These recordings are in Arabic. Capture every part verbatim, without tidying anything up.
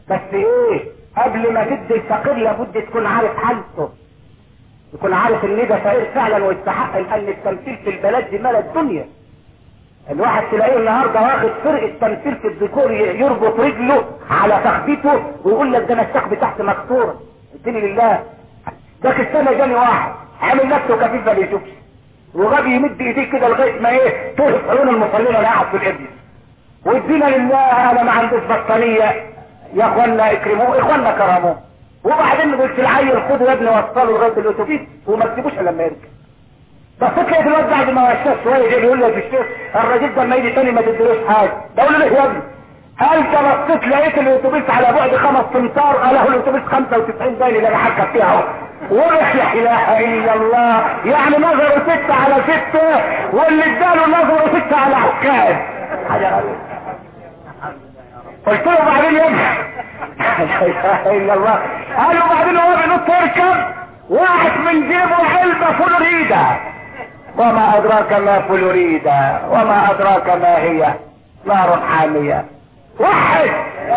بس ايه، قبل ما تدي الفقير لابد تكون عارف حالته، تكون عارف ان ده فقير فعلا ويستحق، لان التمثيل في البلد دي مال الدنيا. الواحد تلاقيه النهارده واخد فرقه تمثيل في الديكور يربط رجله على تخبيته ويقول لك ده انا الساق بتاعتي مكسوره، اديني لله. ده السنه جاني واحد عامل نفسه كفيف ما بيشوفش، وغبي يمد ايديه كده لغايه ما ايه تهف عيون المصلين وانا قاعد في الابن. وادينا لله انا ما عنديش بطانيه، يا اخوانا اكرموه، اخوانا كرموه. وبعدين قلت العيل خده يا ابني وصله لغايه الاتوبيس وما تسيبوش الا لما يرجع. بس تلاقي الواد بعد ما وشاش شويه جاي بيقول لي يا الشيخ الراجل ده لما يجي تاني ما تديلوش حاجه. بقول له ليه يا ابني؟ قال ده بصيت لقيت الاتوبيس على بعد خمس امتار، قال له الاتوبيس خمسة وتسعين باين اللي انا حكى فيها اهو. ورح لا اله الا الله، يعني نظره ستة على ستة واللي اداله نظره ستة على عكاز. حاجه غريبه. قلت له بعدين يا ابني لا اله الا الله. قال له بعدين هو بينط يركب واحد من جيبه علبه فلوريدا. وما ادراك ما فلوريدا وما ادراك ما هي نار حاميه. وحد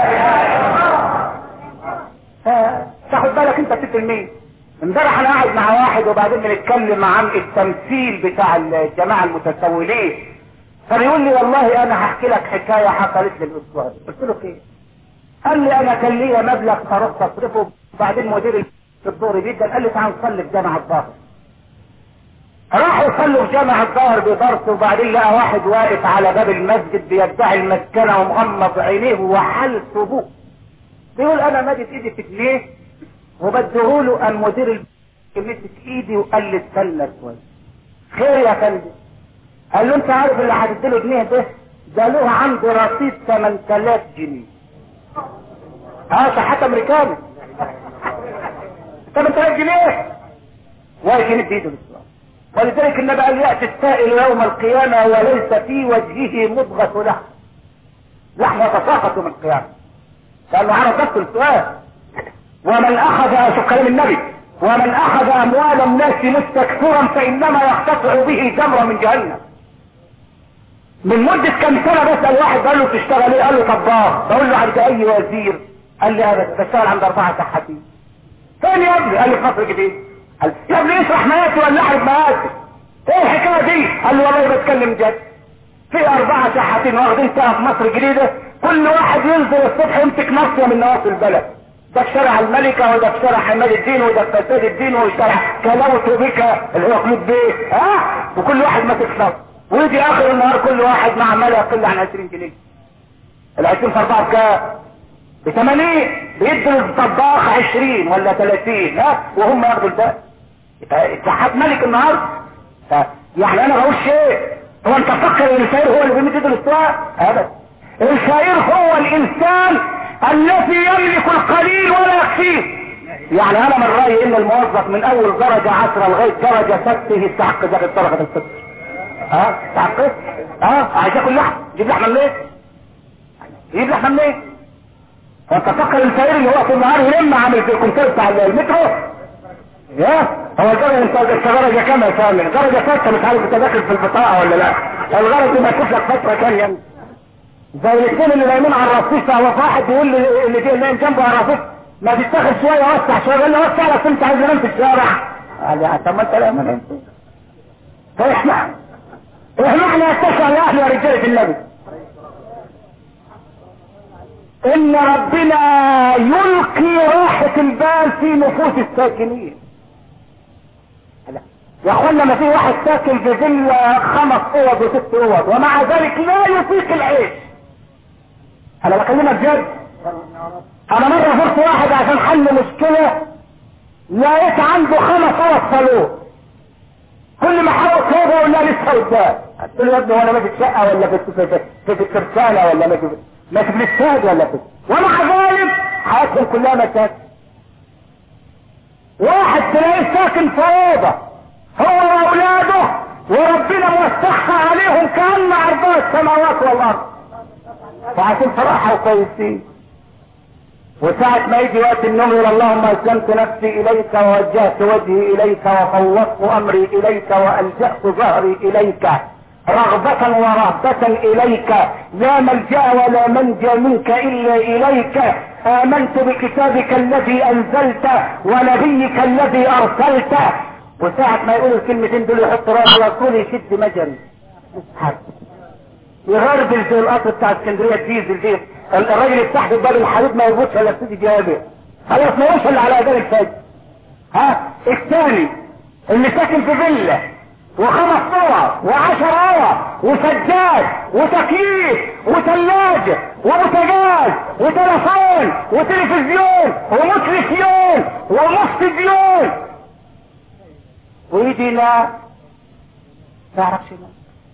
تاخد بالك انت بتقتل مين؟ امبارح انا قاعد مع واحد وبعدين بنتكلم عن التمثيل بتاع الجماعه المتسولين، فبيقول لي والله انا هحكي لك حكايه حصلت لي الاسبوع ده. قلت له ايه؟ قال لي انا كان ليا مبلغ فرحت اصرفه، وبعدين مدير الدور جدا قال لي تعال نصلي في جامع الظاهر. راحوا يصلوا في جامع الظاهر بدرس، وبعدين لقى واحد واقف على باب المسجد بيدعي المسكنه ومغمض عينيه وحل صبوه. بيقول انا مدت ايدي في جنيه وبديهوله، قام مدير مسك ايدي وقال لي استنى شويه. خير يا فندم؟ قال له انت عارف اللي هتديله جنيه ده؟ ده له عنده رصيد ثمانية آلاف جنيه. اه صحات امريكاني. ثمانية آلاف جنيه واقف يمد ايده للسؤال. ولذلك النبي قال ياتي السائل يوم القيامه وليس في وجهه مضغه لحم، لحم يتساقط من القيامه. قال له انا ضبط السؤال. ومن اخذ شو كلام النبي، ومن اخذ اموال الناس مستكثرا فانما يقتطع به جمرة من جهنم. من مدة كم سنة بسأل واحد قال له تشتغل ايه؟ قال له طباخ. بقول له عند اي وزير؟ قال لي انا بشتغل عند اربعة سحاتين. فين يا ابني؟ قال لي في مصر الجديدة. قال يا ابني اشرح مقاسي ولا احرب مقاسي؟ ايه الحكاية دي؟ قال لي والله بتكلم جد. في اربعة سحاتين واخدين ساعة في مصر الجديدة، كل واحد ينزل الصبح يمسك نصية من نواصي البلد. ده في شارع الملكة وده في شارع حماد الدين وده في فساد الدين وشارع كلاوة بك اللي هو قلوب بيه. ها؟ وكل واحد ماسك نص، ويجي اخر النهار كل واحد مع ما لا يقل عن عشرين جنيه. العشرين في اربعة بكام؟ بثمانين. بيدوا الطباخ عشرين ولا ثلاثين، ها؟ وهم ياخدوا الباقي. اتحاد ملك النهارده. يعني انا بقول شيء، هو انت تفكر ان الفقير هو اللي بيمد ايده للسواق؟ ابدا. الفقير هو الانسان الذي يملك القليل ولا يكفيه. يعني انا من رايي ان الموظف من اول درجه عشرة لغايه درجه ستة يستحق ذلك الدرجه الستة. ها؟ يستحق؟ ها؟ عايز ياكل لحم؟ يجيب لحمه منين؟ يجيب لحمه منين؟ وانت فكر الفقير اللي هو في النهار يلم عامل في الكونتير بتاع المترو؟ يا هو الدرجه انت درجه كام يا سامي؟ درجه ستة مش عارف انت داخل في البطاقه ولا لا؟ الغرض ما تشوف لك فتره ثانيه زي الاثنين اللي نايمين على الرصيف. هو واحد بيقول لي اللي جاي نايم جنبه على الرصيف ما تتاخد شويه وسع شويه. قال له وسع لك انت عايز انام في الشارع. قال لي طب ما انت لا ما نمت. فاحنا احنا احنا نتشع يا اهل ورجاله النبي ان ربنا يلقي راحه البال في نفوس الساكنين. يا اخوانا ما في واحد ساكن في فيلا خمس اوض وست اوض ومع ذلك لا يطيق العيش. انا بكلمك جد. انا مرة زرت واحد عشان حل مشكلة لقيت عنده خمس اوض صالون، كل ما حاول صوبه يقول لها لسه قدام. قلت له يا ابني وانا ماشي في شقة ولا في في في في الترسانة ولا ماشي ماشي في الاستاد ولا في، ومع ذلك حياتهم كلها مشاكل. واحد تلاقيه ساكن في اوضة هو واولاده وربنا موسخها عليهم كأن عرضها السماوات والارض، وعشان صراحة وكويسين. وساعة ما يجي وقت النوم يقول اللهم اسلمت نفسي اليك ووجهت وجهي اليك وفوضت امري اليك والجأت ظهري اليك رغبة ورهبة اليك لا ملجأ ولا منجا منك الا اليك امنت بكتابك الذي انزلته ونبيك الذي ارسلته. وساعة ما يقول الكلمتين دول يحط راسه رسول يشد مجري يغربل زي القطر بتاع اسكندريه الديزل دي، الراجل يفتح باب الحديد ما يربطش ولا يبتدي جوابه خلاص ما يوصل على اذان الفجر. ها الثاني اللي ساكن في فيلا وخمس صور وعشر اور وسجاد وتكييف وثلاجه وبوتاجاز وتلفون وتلفزيون ومتلفزيون ومستديون ويجي لا تعرفش لا.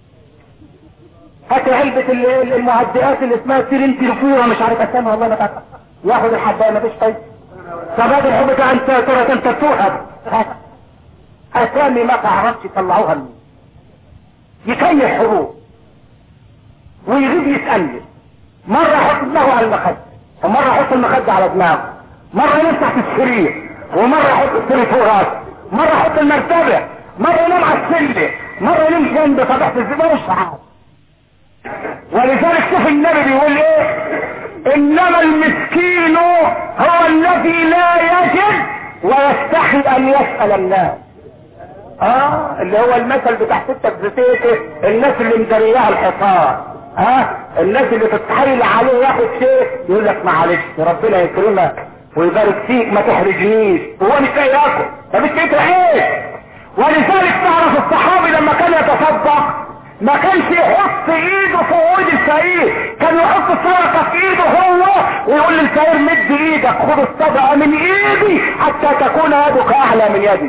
هات علبة المهدئات اللي اسمها سيرين تلفورة مش عارف اسامها والله ما تعرف، ياخد الحباية ما فيش طيب. سباد الحب ده انت ترى انت توهب اسامي ما تعرفش يطلعوها مني. يكيف حبوب ويغيب يسألني، مرة يحط دماغه على المخدة ومرة يحط المخدة على دماغه، مرة ينام تحت السرير ومرة يحط السرير فوق راسه، مرة يحط المرتبة، مرة ينام على السلة، مرة ينام جنب طبيعة الزبالة مش عارف. ولذلك شوف النبي بيقول ايه؟ انما المسكين هو الذي لا يجد ويستحي ان يسأل الناس. اه اللي هو المثل بتاع ستة بزيته، الناس اللي مدرياها الحصار، ها آه؟ الناس اللي تتحايل عليه ياخد شيء يقول لك معلش ربنا يكرمك ويبارك فيك ما تحرجنيش، هو مش لاقي ياكل، طب انت ايه؟ ولذلك تعرف الصحابي لما كان يتصدق ما كانش يحط ايده في ايد الفقير، كان يحط الصدقه في ايده هو ويقول للفقير مد ايدك خد الصدقه من ايدي حتى تكون يدك اعلى من يدي.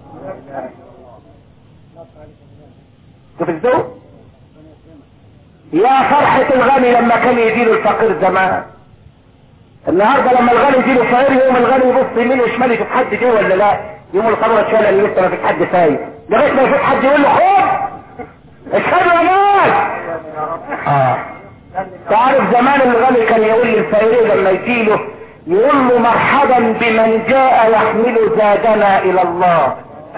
شوف الذوق يا فرحة الغني لما كان يديله الفقير زمان. النهارده لما الغني يديله الفقير يقوم الغني يبص يمين وشمال يشوف حد جه ولا لا، يقوم الخبره اتشال اللي لسه ما فيش حد فايق لغايه ما يشوف حد يقول له خد اشهدوا يا ناس. اه تعرف زمان الغني كان يقول للفقير لما يجيله يقول له مرحبا بمن جاء يحمل زادنا الى الله.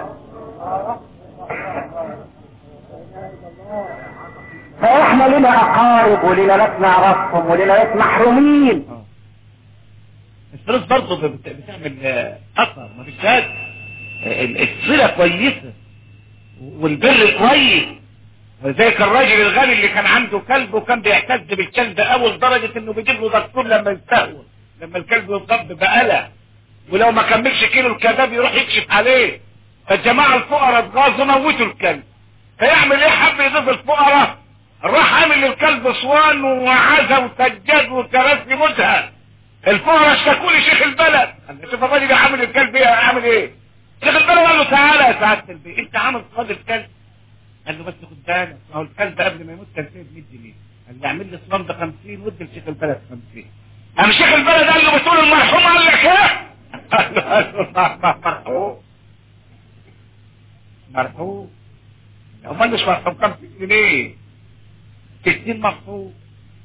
فاحنا لنا اقارب ولنا ناس نعرفهم ولنا ناس محرومين. الفلوس برضه بتعمل اثر، ما فيش شك الصله كويسه والبر كويس. وزيك الراجل الغني اللي كان عنده كلب وكان بيعتز بالكلب اول درجه انه بيجيب له دكتور لما يستهون، لما الكلب يضرب بقلق ولو ما كملش كيلو الكباب يروح يكشف عليه. فالجماعه الفقراء اتغاظوا موتوا الكلب، فيعمل ايه؟ حب يضيف الفقراء، راح عامل للكلب صوان وعزا وسجاد وكراسي مزهق. الفقراء اشتكوا لي شيخ البلد، شوف الراجل ده عامل الكلب ايه عامل ايه؟ شيخ البلد قال له تعالى يا سعاده البيه انت عامل صاد الكلب؟ قال له بس خد بالك ما هو الكلب قبل ما يموت كان فيه مية جنيه، قال لي اعمل لي صوان ب خمسين ودي لشيخ البلد خمسين. قام شيخ البلد قال له بتقول المرحوم قال لك ايه؟ قال له مرحوم مرحوم امال مش مرحوم خمسين جنيه ستين مرحوم.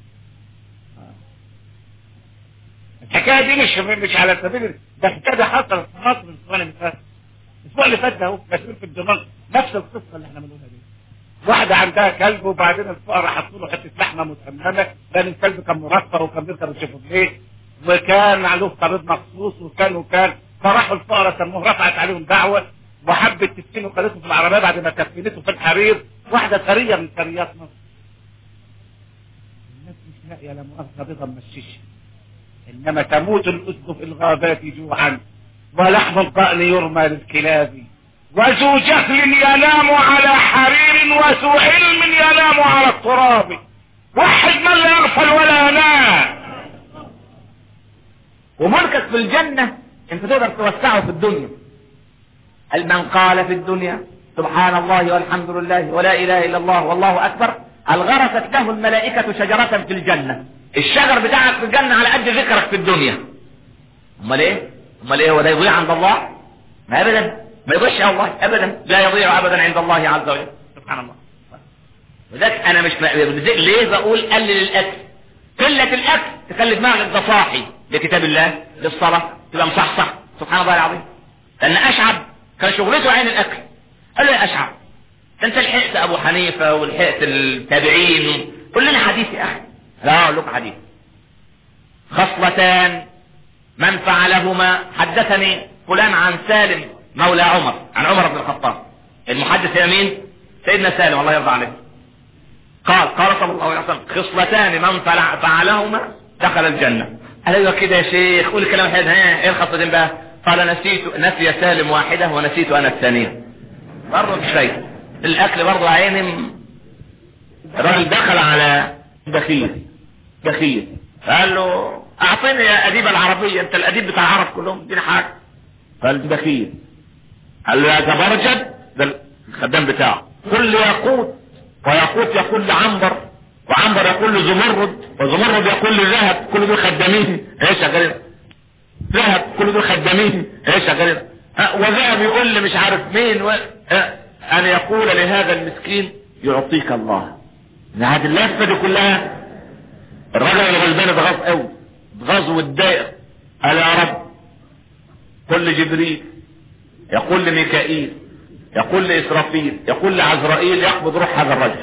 الحكايه دي مش مش على سبيل ده، الحكايه حصلت في مصر الاسبوع اللي فات الاسبوع اللي فات ده اهو مسؤول في الدماغ نفس القصه اللي احنا بنقولها دي. واحده عندها كلب وبعدين الفقراء حطوا له حته لحمه مسممه لان الكلب كان مرفه وكان بيركب الشيفروليه وكان عليه طريق مخصوص وكان وكان فراحوا الفقراء سموه رفعت عليهم دعوه وحبت تسكنه وخلته في العربيه بعد ما كفنته في الحرير. واحده ثريه من ثريات مصر الناس مش لاقيه لا مؤاخذه بيضه ممششه، انما تموت الاسد في الغابات جوعا ولحم الضأن يرمى للكلاب وذو جهل ينام على حرير وذو علم ينام على التراب وحد من لا يغفل ولا ينام. وملكك في الجنة انت تقدر توسعه في الدنيا. هل من قال في الدنيا سبحان الله والحمد لله ولا اله الا الله والله اكبر الغرست له الملائكة شجرة في الجنة. الشجر بتاعك في الجنة على قد ذكرك في الدنيا. امال ايه امال ايه وده يضيع عند الله؟ ما ابدا ما يضيعش الله ابدا، لا يضيع ابدا عند الله عز وجل سبحان الله. وذلك انا مش ليه بقول قلل الاكل؟ قلة الاكل تخلي دماغك ده صاحي لكتاب الله للصلاة تبقى مصحصح سبحان الله العظيم. لان اشعب كان شغلته عين الاكل. قال له يا اشعب انت لحقت ابو حنيفة ولحقت التابعين قول لنا حديث يا اخي. لا اقول لكم حديث. خصلتان من فعلهما. حدثني فلان عن سالم مولى عمر عن عمر بن الخطاب. المحدث يا مين؟ سيدنا سالم الله يرضى عليه. قال قال صلى الله عليه وسلم خصلتان من فعلهما دخل الجنة. قال ايوه كده يا شيخ قول الكلام حلو. ها ايه الخصلتين بقى؟ قال نسيت نسي سالم واحدة ونسيت انا الثانية. برضه مش شيء الاكل برضه عيني. الراجل دخل على بخيل بخيل قال له اعطيني يا اديب العربية، انت الاديب بتاع العرب كلهم اديني حاجة. قال بخيل. قال له يا زبرجد ده الخدام بتاعه كل ياقوت وياقوت يقول لعنبر وعنبر يقول لزمرد وزمرد يقول لذهب كل دول خدامين ايش شغالين ذهب كل دول خدامين ايش شغالين وذهب يقول لي مش عارف مين و... ان يقول لهذا المسكين يعطيك الله. هذه اللفه دي كلها الرجل الغلبان اتغاظ قوي اتغاظ واتضايق. قال يا رب كل جبريل يقول لميكائيل يقول لإسرافيل يقول لعزرائيل يقبض روح هذا الرجل.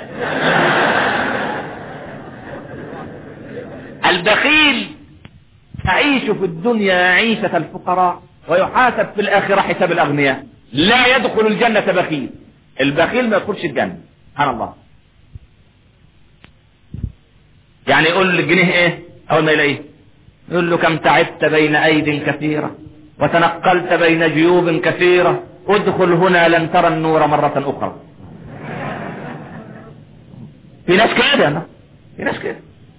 البخيل تعيش في الدنيا عيشة الفقراء ويحاسب في الآخرة حساب الأغنياء. لا يدخل الجنة بخيل. البخيل ما يدخلش الجنة. سبحان الله. يعني يقول للجنيه ايه اول ما يلاقيه؟ يقول له كم تعبت بين ايد كثيرة وتنقلت بين جيوب كثيرة ادخل هنا لن ترى النور مرة اخرى. في ناس كده في ناس كده.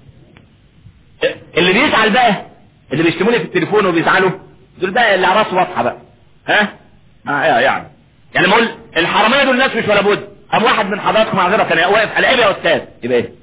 اللي بيزعل بقى اللي بيشتموني في التليفون وبيزعلوا دول بقى اللي على راسه واضحه بقى. ها اه يعني يعني اقول الحراميه دول ناس مش ولا بد. قام واحد من حضراتكم معذره كان واقف على ايه يا استاذ يبقى ايه؟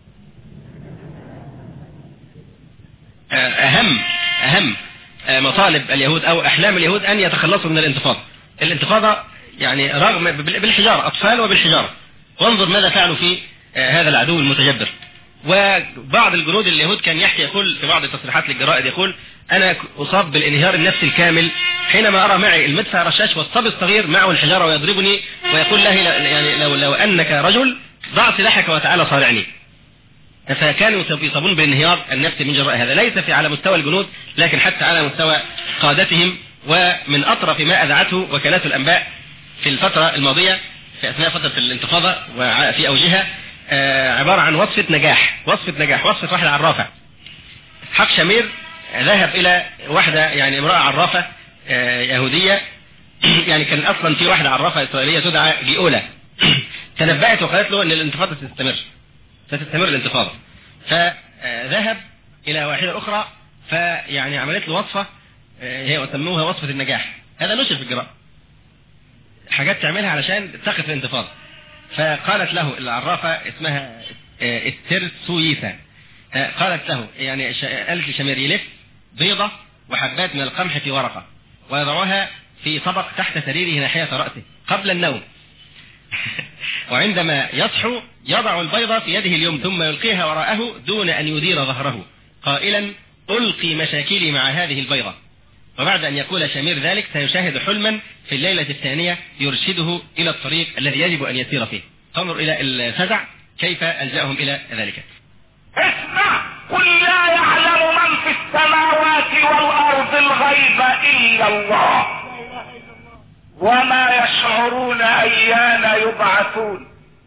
اهم اهم مطالب اليهود او احلام اليهود ان يتخلصوا من الانتفاضه. الانتفاضه يعني رغم بالحجاره اطفال وبالحجاره. وانظر ماذا فعلوا في هذا العدو المتجبر. وبعض الجنود اليهود كان يحكي يقول في بعض التصريحات للجرائد يقول انا اصاب بالانهيار النفسي الكامل حينما ارى معي المدفع رشاش والصبي الصغير معه الحجاره ويضربني ويقول له يعني لو لو انك رجل ضع سلاحك وتعالى صارعني. فكانوا يصابون بالانهيار النفسي من جراء هذا، ليس في على مستوى الجنود لكن حتى على مستوى قادتهم. ومن اطرف ما اذاعته وكالات الانباء في الفتره الماضيه في اثناء فتره الانتفاضه وفي اوجها عباره عن وصفه نجاح وصفه نجاح وصفه واحده عرافه. حق شمير ذهب الى واحده يعني امراه عرافه يهوديه يعني كان اصلا في واحده عرافه اسرائيليه تدعى جيولا تنبأت وقالت له ان الانتفاضه ستستمر ستستمر الانتفاضه. فذهب الى واحده اخرى فيعني عملت له وصفه هي وسموها وصفه النجاح. هذا نشر في الجراء حاجات تعملها علشان تقف الانتفاضه. فقالت له العرافه اسمها الترسويثا قالت له يعني قالت لشمير يلف بيضه وحبات من القمح في ورقه ويضعها في طبق تحت سريره ناحيه راسه قبل النوم وعندما يصحو يضع البيضة في يده اليمنى ثم يلقيها وراءه دون أن يدير ظهره قائلا ألقي مشاكلي مع هذه البيضة. وبعد أن يقول شمير ذلك سيشاهد حلما في الليلة الثانية يرشده إلى الطريق الذي يجب أن يسير فيه. فانظر إلى الفزع كيف ألجأهم إلى ذلك. اسمع قل لا يعلم من في السماوات والأرض الغيب إلا الله وما يشعرون أيان يبعثون.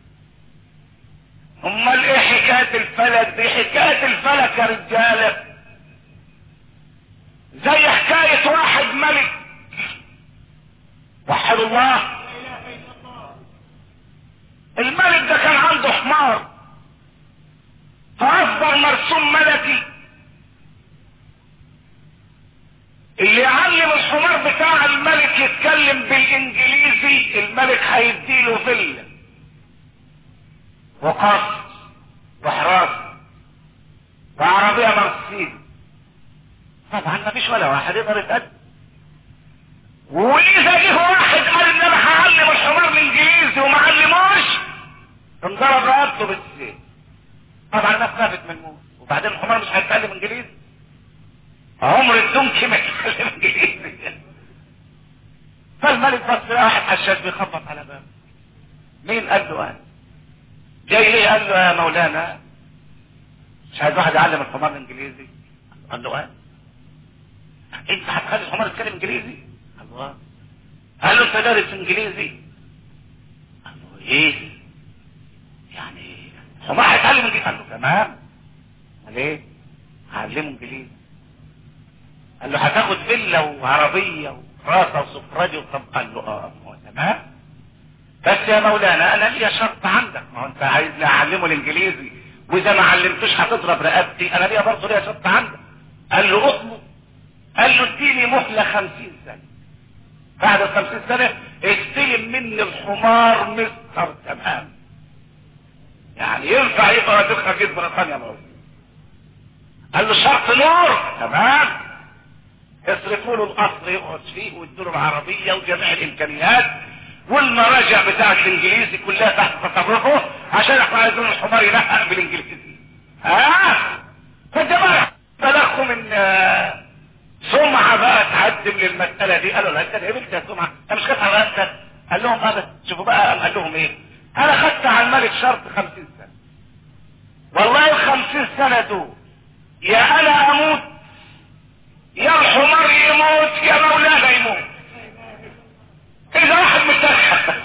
امال ايه حكاية الفلك دي؟ حكاية الفلك يا رجالة زي حكاية واحد ملك وحد الله. الملك ده كان عنده حمار فاصدر مرسوم ملكي اللي يعلم الحمار بتاع الملك يتكلم بالانجليزي الملك هيديله فيلا وقصر وحراسة وعربية مرسيدس. طبعا ما فيش ولا واحد يقدر يتقدم. واذا جه واحد قال ان انا هعلم الحمار الانجليزي وما علموش انضرب رقبته بالسيف. طبعا الناس خافت من الموت. وبعدين الحمار مش هيتكلم انجليزي. عمر الدنك ما يتكلم انجليزي. فالملك بص واحد حشاش بيخبط على بابه. مين؟ قال له انا. جاي ليه؟ قال له يا مولانا مش عايز واحد يعلم الحمار الانجليزي. قال له انا. انت هتخلي الحمار يتكلم انجليزي؟ الله. قال له انت دارس انجليزي؟ قال له ايه يعني الحمار هيتعلم انجليزي؟ قال له تمام. قال ايه؟ هعلمه انجليزي. قال له هتاخد فيلا وعربيه وراسه وسفراجي وطب. قال له اه هو تمام، بس يا مولانا انا ليا شرط عندك. ما هو انت عايزني اعلمه الانجليزي واذا ما علمتوش هتضرب رقبتي، انا ليا برضه ليا شرط عندك. قال له اطلب. قال له اديني مهله خمسين سنه، بعد الخمسين سنه استلم مني الحمار مستر تمام. يعني ينفع يبقى وزير خارجيه بريطانيا موجود. قال له شرط نور تمام، اصرفوا له القصر يقعد فيه وادوا له العربيه وجميع الامكانيات والمراجع بتاعت الانجليزي كلها تحت تصرفه عشان احنا عايزين الحمار ينقق بالانجليزي. ها فالجماعه تلقوا من آه سمعه بقى تقدم للمساله دي. قالوا لا انت قبلت يا سمعه، انا مش خدت على راسك. قال لهم هذا شوفوا بقى، قال لهم ايه؟ انا خدت على الملك شرط خمسين سنه، والله الخمسين سنه دول يا انا اموت يا الحمار يموت يا مولانا يموت. اذا واحد مستريح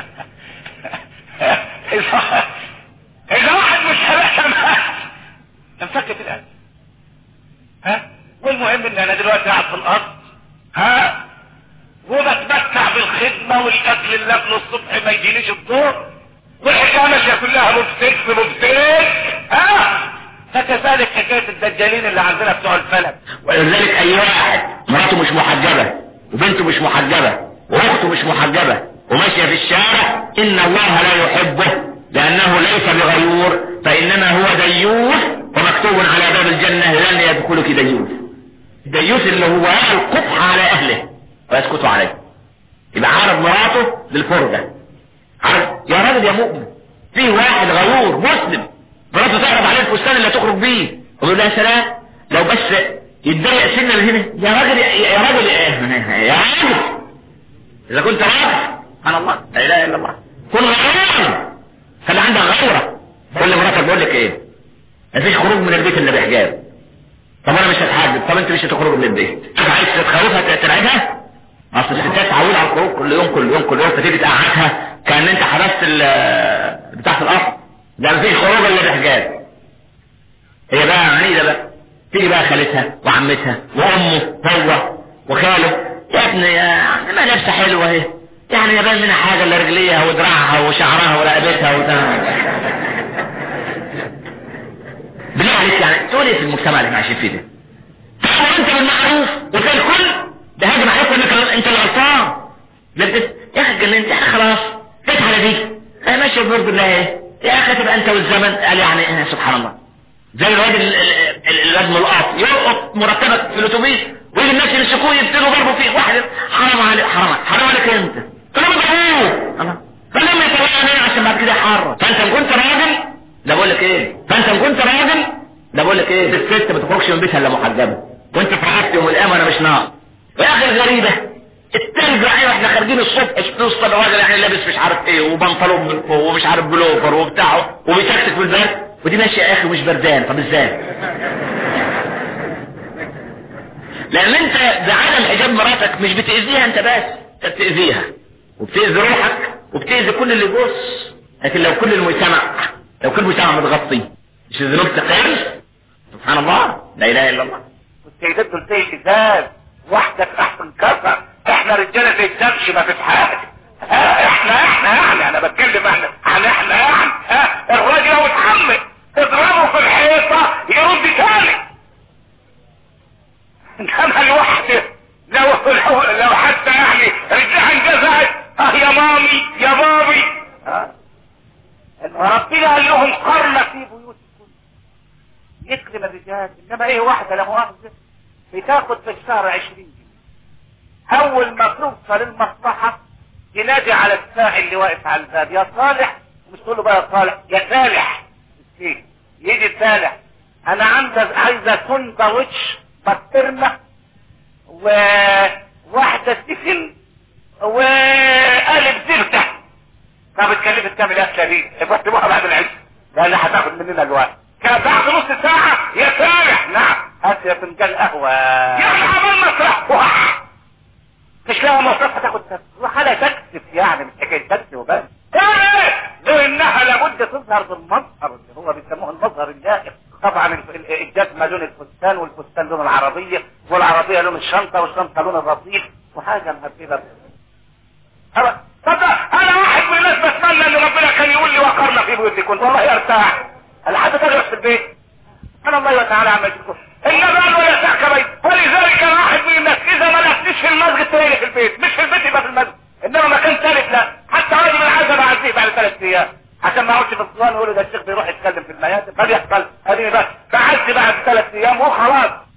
اذا اذا واحد مستريح مات انفك في القلب. ها والمهم ان انا دلوقتي قاعد في الارض ها وبتمتع بالخدمه والاكل اللي اكله الصبح ما يجيليش الدور والحكايه ماشيه كلها مبتك مبتك. ها فكذلك حكايه الدجالين اللي عندنا بتوع الفلك. ولذلك اي واحد مراته مش محجبه وبنته مش محجبه واخته مش محجبه وماشيه في الشارع ان الله لا يحبه لانه ليس بغيور فانما هو ديوث ومكتوب على باب الجنه لن يدخلك ديوث. الديوث اللي هو القبح على اهله ويسكتوا عليه، يبقى عارض مراته للفرجه. عارض يا راجل يا مؤمن، في واحد غيور مسلم مراته تعرض عليه الفستان اللي تخرج بيه ويقول لها سلام لو بس يتضايق سنه من هنا. يا راجل يا راجل يا راجل اذا كنت راجل سبحان الله لا اله الا الله كن غيران، خلي عندك غيره. كل مراتك بقول لك ايه؟ مفيش خروج من البيت الا بحجاب. طب انا مش هتحجب، طب انت مش هتخرج من البيت. عايز تخوفها ترعبها؟ اصل الستات تعود على الخروج كل يوم كل يوم كل يوم فتيجي تقعدها كان انت حبست بتاعت الاصل. ده مفيش خروج الا بحجاب. هي بقى عنيده بقى، تيجي بقى خالتها وعمتها وامه هو وخاله يا ابني يا ما لابسه حلوه اهي يعني يبان منها حاجه الا رجليها ودراعها وشعرها ورقبتها وده. بالله عليك يعني تقول ايه في المجتمع اللي عايشين فيه ده؟ انت بالمعروف وتلاقي الكل ده هاجم عليك وانك انت اللي غلطان. يا اخي اتجننت يا اخي خلاص فات على دي انا ماشي بفضل الله ايه يا اخي تبقى انت والزمن. قال يعني سبحان الله زي الراجل الواد ملقط يلقط مرتبك في الاتوبيس ويجي الناس يمسكوه يبتدوا ضربوا فيه واحد حرام عليك حرام حرام عليك انت كلام ضحوك الله فلما يتوقع عشان بعد كده يحرم. فانت ان كنت راجل ده بقول لك ايه فانت ان كنت راجل ده بقول لك ايه الست ما تخرجش من بيتها الا محجبه وانت فرحت يوم القيامه انا مش ناقص. ويا اخي الغريبه الترجع ايه واحنا خارجين الصبح نوصل الراجل يعني لابس مش عارف ايه وبنطلون من فوق ومش عارف بلوفر وبتاعه وبيتكتك في البرد ودي ماشيه يا اخي مش بردان. طب ازاي؟ لان انت بعدم حجاب مراتك مش بتاذيها انت بس انت بتاذيها وبتاذي روحك وبتاذي كل اللي يبص. لكن لو كل المجتمع لو كل المجتمع متغطي مش الذنوب تقل. سبحان الله لا اله الا الله. والسيدات دول زي الازاز واحدك احسن كسر. احنا رجاله زي الدبش ما فيش حاجه. اه احنا احنا يعني انا بتكلم احنا احنا احنا يعني اه الراجل لو اتحمل تضربه في الحيطه يرد تاني. انما الواحده لو لو, لو حتى يعني رجعها انجزعت اه يا مامي يا بابي اه ربنا قال لهم قرن في بيوتكم يكرم الرجال. انما ايه واحده لا مؤاخذه بتاخد في الشهر عشرين جنيه اول ما توصل المصلحه ينادي على الساعي اللي واقف على الباب يا صالح مش تقول له بقى يا صالح يا سالح يجي سالح انا عندي عايزه سندوتش بسطرمه وواحده سفن وقالب زبده. طب اتكلفت كام الاكله دي؟ افتحوها بعد العشاء لان هتاخد مننا الوقت. كان بعد نص ساعه يا سالح نعم هات يا فنجان قهوه يعني عمال مسرح تظهر بالمظهر اللي هو بيسموه المظهر اللائق. طبعا الجزمه لون الفستان والفستان لون العربيه والعربيه لون الشنطه والشنطه لون الرصيف وحاجه مهببه. طب انا واحد من الناس بتمنى ان ربنا كان يقول لي وقرنا في بيوتكم والله ارتاح. انا حتى تجلس في البيت انا الله تعالى عم يشكر النبال ولا سعك بيت. ولذلك انا واحد من الناس اذا ما لفتش في المسجد تلاقيني في البيت، مش في البيت يبقى في المسجد، انما مكان ثالث لا. حتى راجل العزب اعزيه بعد ثلاث ايام عشان ما اقعدش في الصوان ويقولوا ده الشيخ بيروح يتكلم في المياتم. ما بيحصل. اديني بس بعزي بعد ثلاث ايام وخلاص.